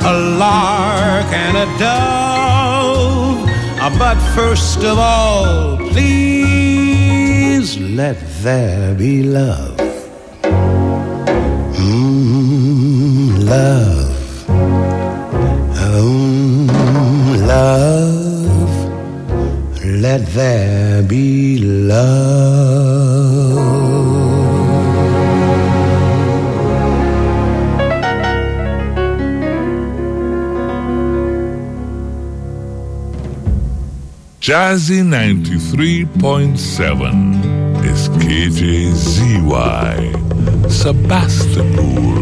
a lark and a dove. But first of all, please let there be love. Love. Love. Let there be love. Jazzy 93.7 is KJZY, Sebastopol.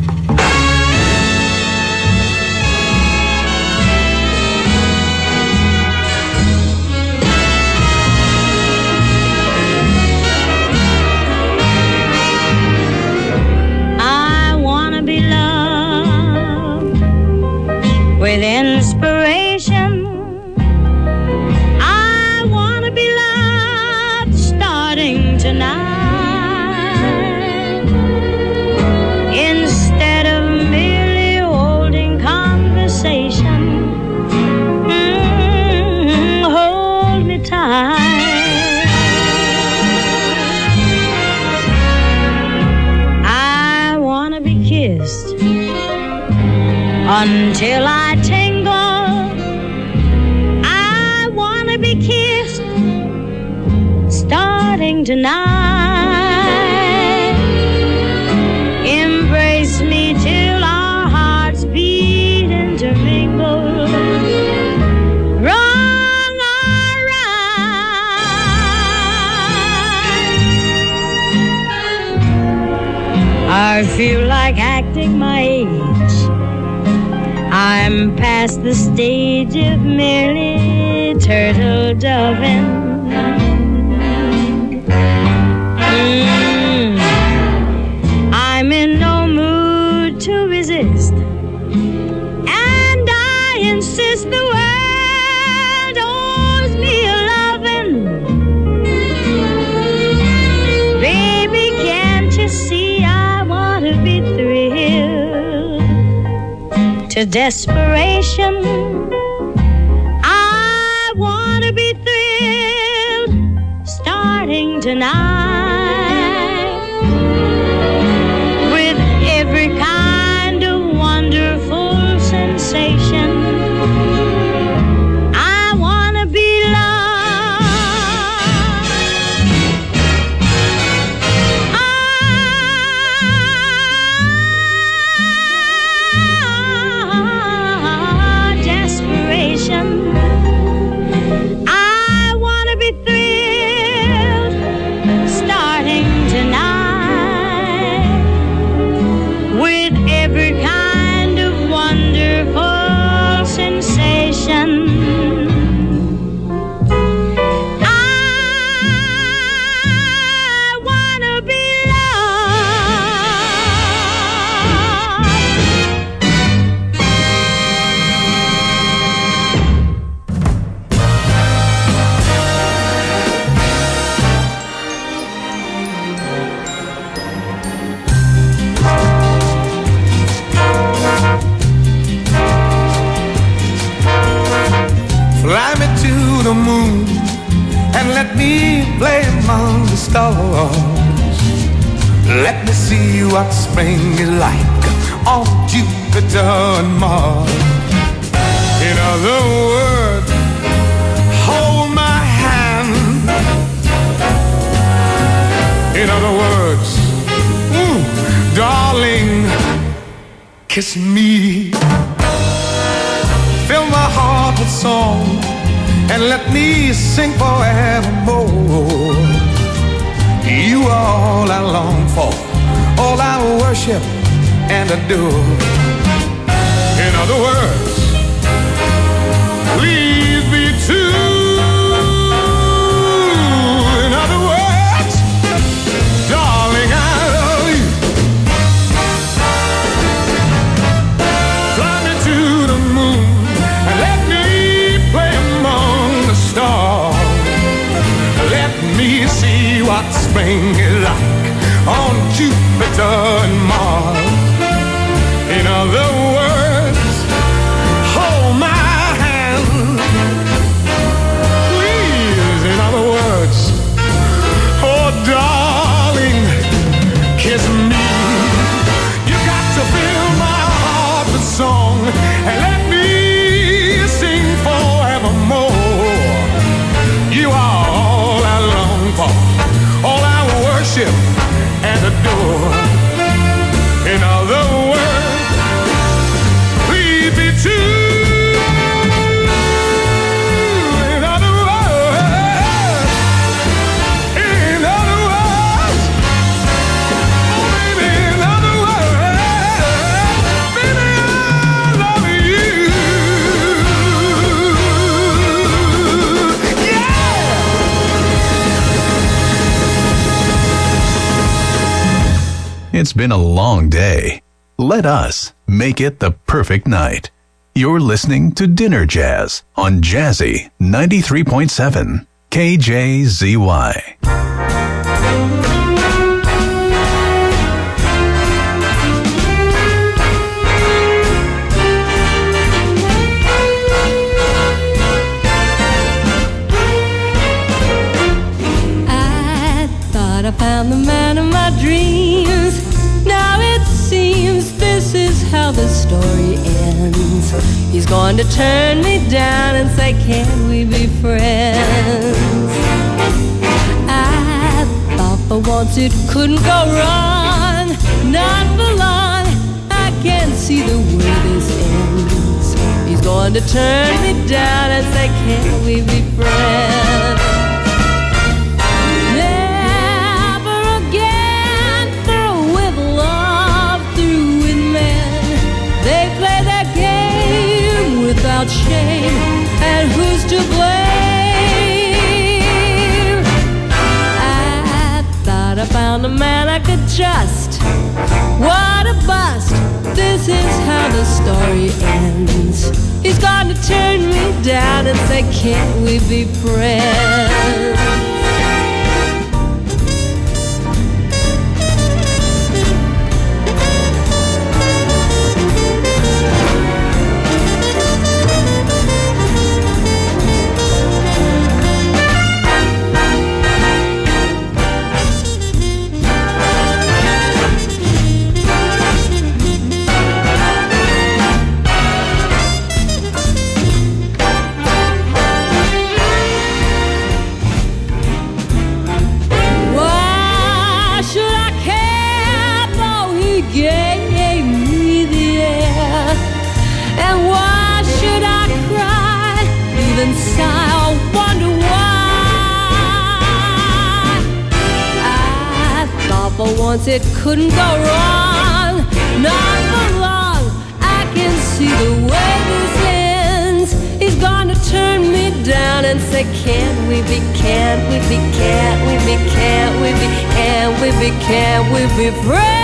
With inspiration, I want to be loved starting tonight. Instead of merely holding conversation, hold me tight. I want to be kissed until I tingle. I want to be kissed starting tonight. Embrace me till our hearts beat intermingle. Wrong or right, I feel like acting my age. I'm past the stage of merely turtle doving. I'm in no mood to resist, and I insist the world owes me a loving. Baby, can't you see I want to be thrilled to desperation? I want to be thrilled starting tonight with every kind of wonderful sensation. I want to be loved. Desperation. I want to be thrilled starting tonight with every kind of wonderful sensation. I want to be Fly me to the moon and let me play among the stars. Let me see what spring is like on Jupiter and Mars. In other words, hold my hand. In other words, darling, kiss me. Fill my heart with song and let me sing forevermore. You are all I long for, all I worship and adore. In other words, please be true. In other words, darling, I love you. Fly me to the moon and let me play among the stars. Let me see what spring is like on Jupiter and Mars. In other words, It's been a long day. Let us make it the perfect night. You're listening to Dinner Jazz on Jazzy 93.7 KJZY. I found the man of my dreams. Now it seems this is how the story ends. He's going to turn me down and say, can we be friends? I thought for once it couldn't go wrong. Not for long, I can see the way this ends. He's going to turn me down and say, can we be friends? Without shame, and who's to blame? I thought I found a man I could trust. What a bust! This is how the story ends. He's gonna turn me down and say, can't we be friends? For once it couldn't go wrong, not for long. I can see the way this ends. He's gonna turn me down and say, can't we be, can't we be, can't we be, can't we be, can't we be, can't we be friends?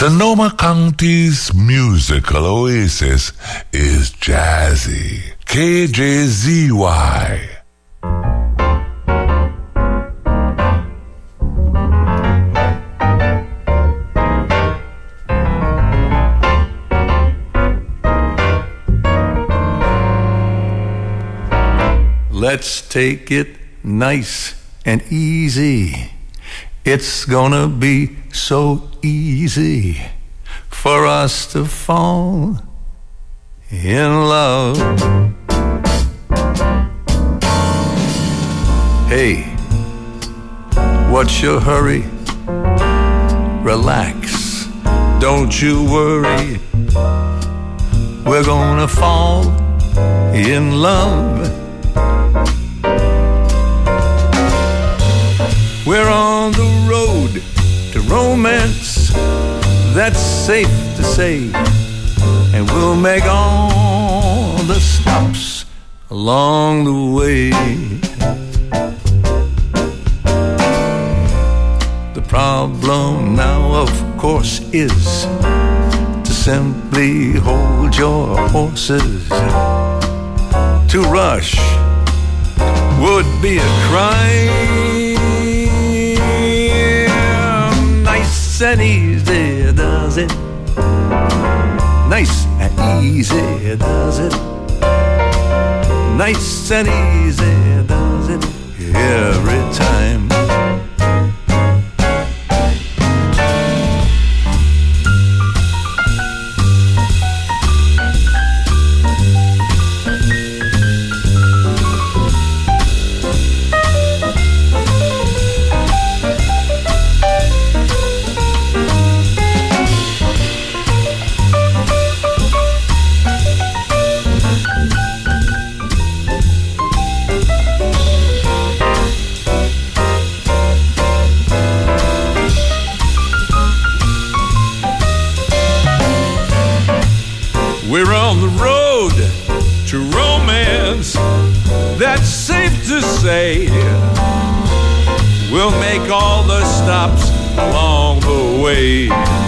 Sonoma County's musical oasis is Jazzy. KJZY. Let's take it nice and easy. It's gonna be so easy for us to fall in love. Hey, what's your hurry? Relax, don't you worry. We're gonna fall in love. We're on the road to romance, that's safe to say, and we'll make all the stops along the way. The problem now, of course, is to simply hold your horses. To rush would be a crime. Nice and easy does it. Nice and easy does it. Nice and easy does it every time. We're on the road to romance, that's safe to say. We'll make all the stops along the way.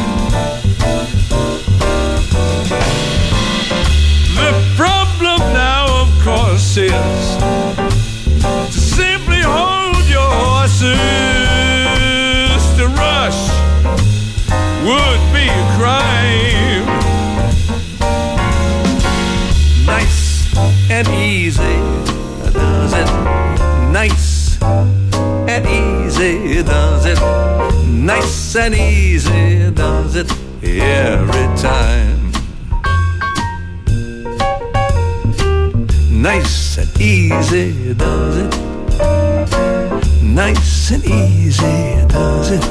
The problem now, of course, is to simply hold your horses. To rush would be a crime. Nice and easy does it. Nice and easy does it. Nice and easy does it every time. Nice and easy does it. Nice and easy does it.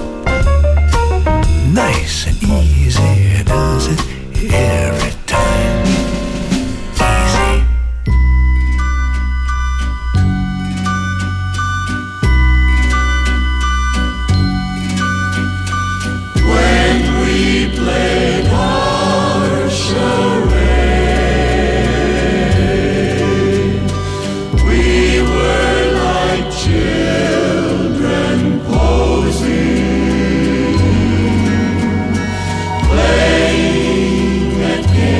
Nice and easy does it every time. Played our charade. We were like children posing, playing at games.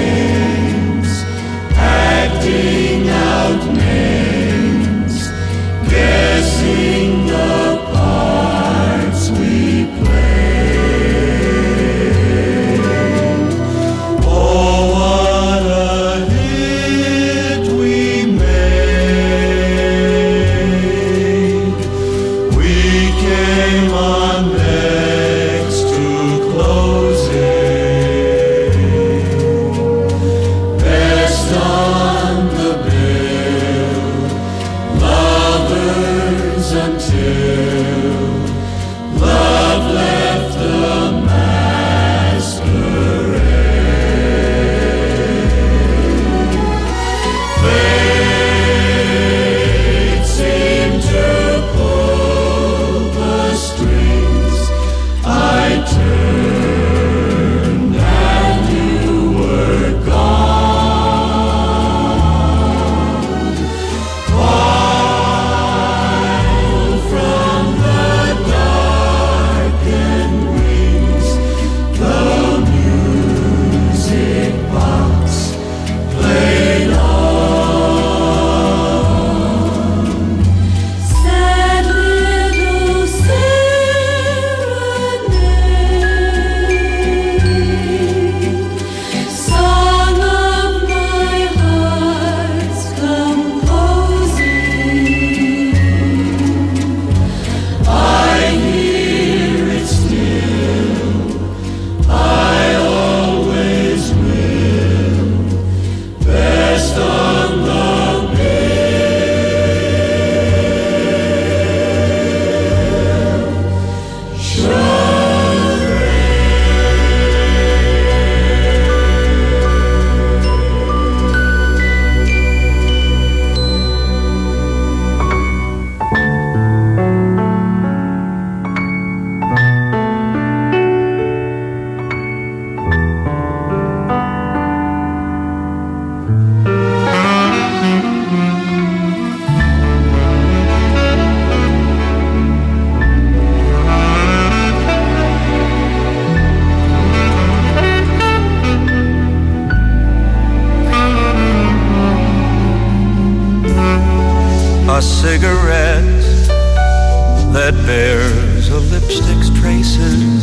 cigarette that bears a lipstick's traces,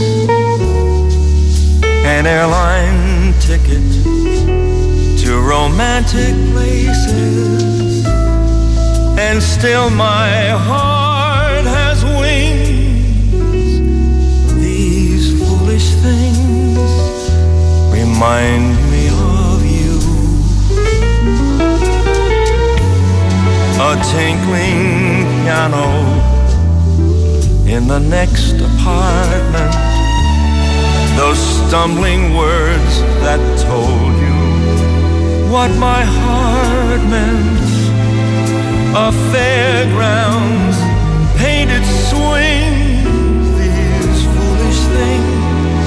an airline ticket to romantic places, and still my heart has wings. These foolish things remind me of you. A tinkling piano in the next apartment, those stumbling words that told you what my heart meant. A fairgrounds, painted swings, these foolish things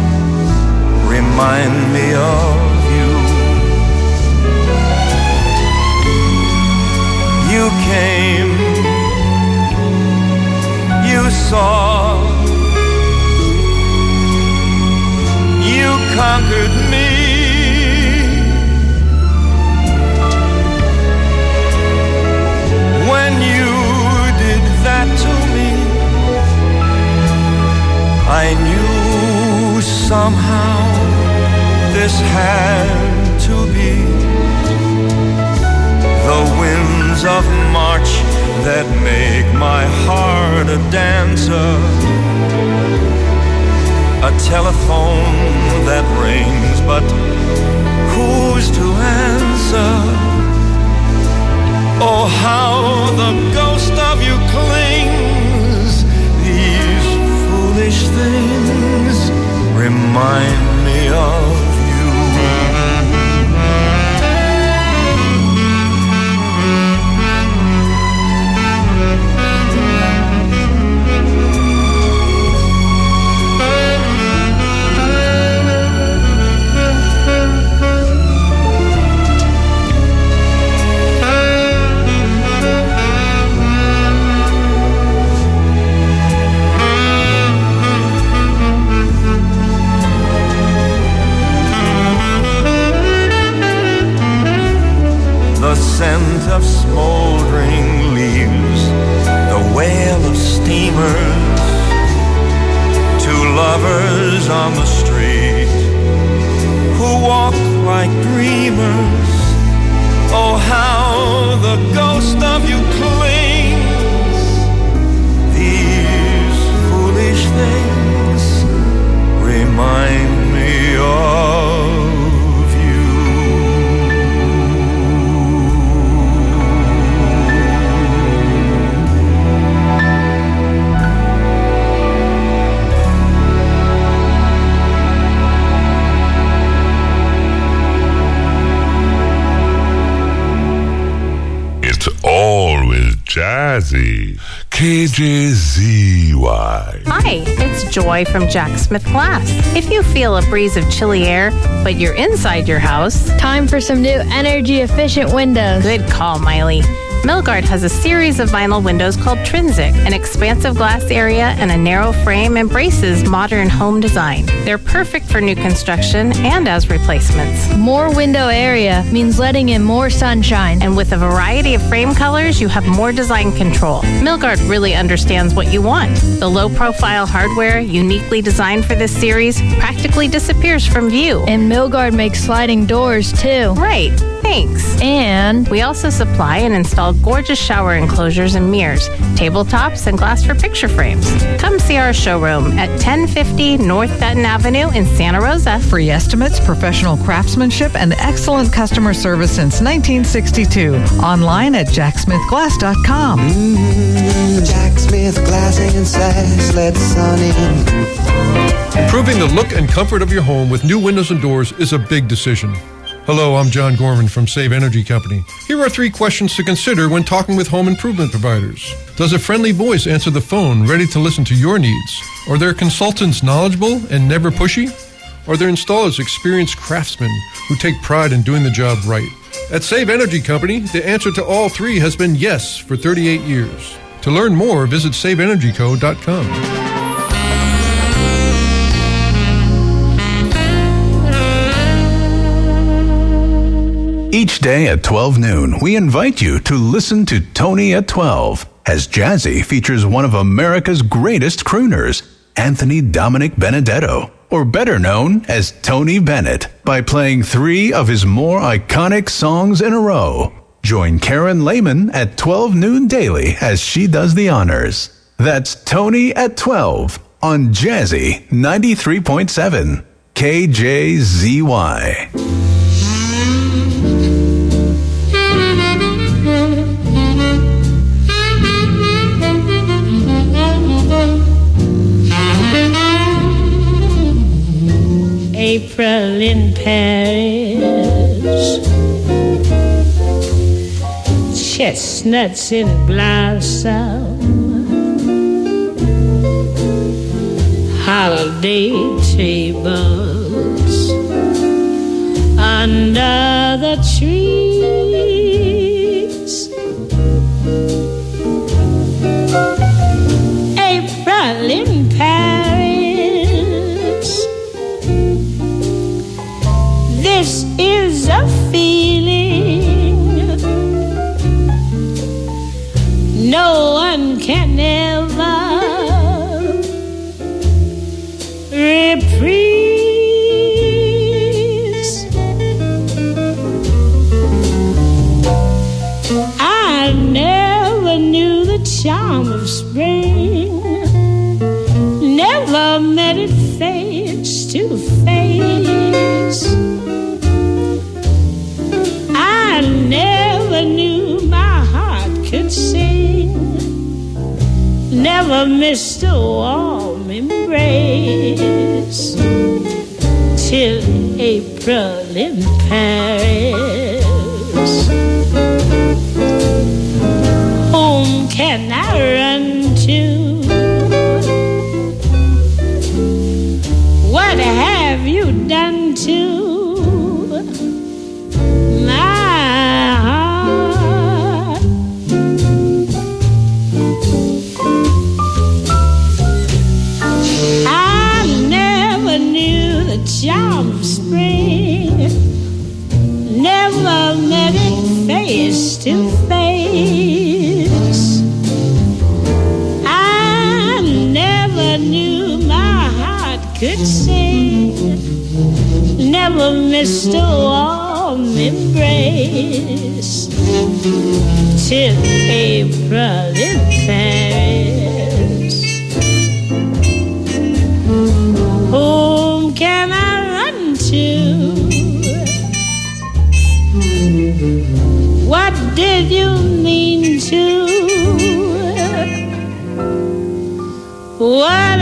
remind me of you. You came, you saw, you conquered me. When you did that to me, I knew somehow this had to be. The winds of March that make my heart a dancer, a telephone that rings, but who's to answer? Oh, how the ghost of you clings. These foolish things remind me of the scent of smoldering leaves, the wail of steamers, two lovers on the street who walk like dreamers. Oh, how the ghost of you clings. These foolish things remind me of always jazzy. KJZY. Hi, it's Joy from Jack Smith Glass. If you feel a breeze of chilly air, but you're inside your house, time for some new energy-efficient windows. Good call, Miley. Milgard has a series of vinyl windows called Trinsic. An expansive glass area and a narrow frame embraces modern home design. They're perfect for new construction and as replacements. More window area means letting in more sunshine. And with a variety of frame colors, you have more design control. Milgard really understands what you want. The low-profile hardware, uniquely designed for this series, practically disappears from view. And Milgard makes sliding doors, too. Right. Thanks. And we also supply and install gorgeous shower enclosures and mirrors, tabletops, and glass for picture frames. Come see our showroom at 1050 North Benton Avenue in Santa Rosa. Free estimates, professional craftsmanship, and excellent customer service since 1962. Online at jacksmithglass.com. Jack Smith Glass and Sass, let the sun in. Improving the look and comfort of your home with new windows and doors is a big decision. Hello, I'm John Gorman from Save Energy Company. Here are 3 questions to consider when talking with home improvement providers. Does a friendly voice answer the phone ready to listen to your needs? Are their consultants knowledgeable and never pushy? Are their installers experienced craftsmen who take pride in doing the job right? At Save Energy Company, the answer to all 3 has been yes for 38 years. To learn more, visit SaveEnergyCo.com. Each day at 12 noon, we invite you to listen to Tony at 12, as Jazzy features one of America's greatest crooners, Anthony Dominic Benedetto, or better known as Tony Bennett, by playing 3 of his more iconic songs in a row. Join Karen Lehman at 12 noon daily as she does the honors. That's Tony at 12 on Jazzy 93.7 KJZY. April in Paris, chestnuts in blossom, holiday tables under the trees. April in Paris, this is a feeling no one can ever reprise. I never knew the charm of spring, never met it face to face. I never knew my heart could sing, never missed a warm embrace, till April in Paris. Whom can I run to? What have you done to charm of spring, never met it face to face. I never knew my heart could sing, never missed a warm embrace, till April in Paris. Whom can I run to? What did you mean to? What